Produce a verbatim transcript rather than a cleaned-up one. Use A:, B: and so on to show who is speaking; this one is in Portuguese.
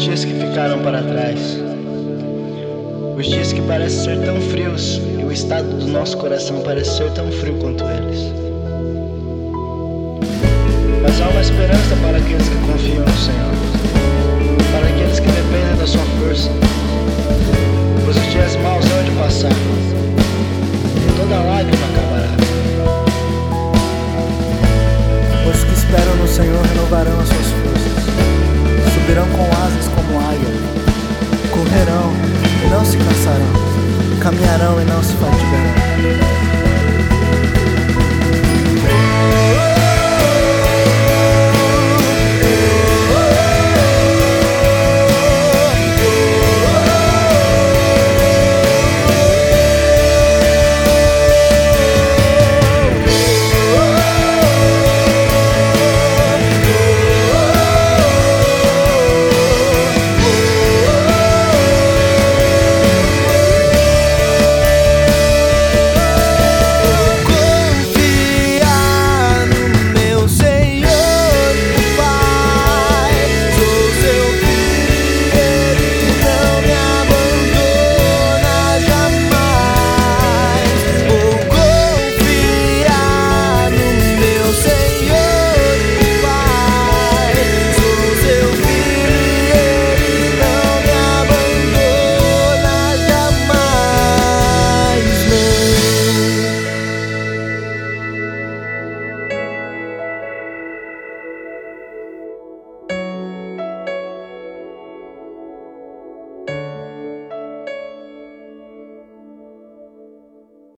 A: dias que ficaram para trás, os dias que parecem ser tão frios e o estado do nosso coração parece ser tão frio quanto eles. Mas há uma esperança para aqueles que confiam no Senhor, para aqueles que dependem da sua força, pois os dias maus hão de passar e toda lágrima acabará.
B: Os que esperam no Senhor renovarão as suas forças, subirão com asas como águia, correrão e não se cansarão, caminharão e não se fatigarão.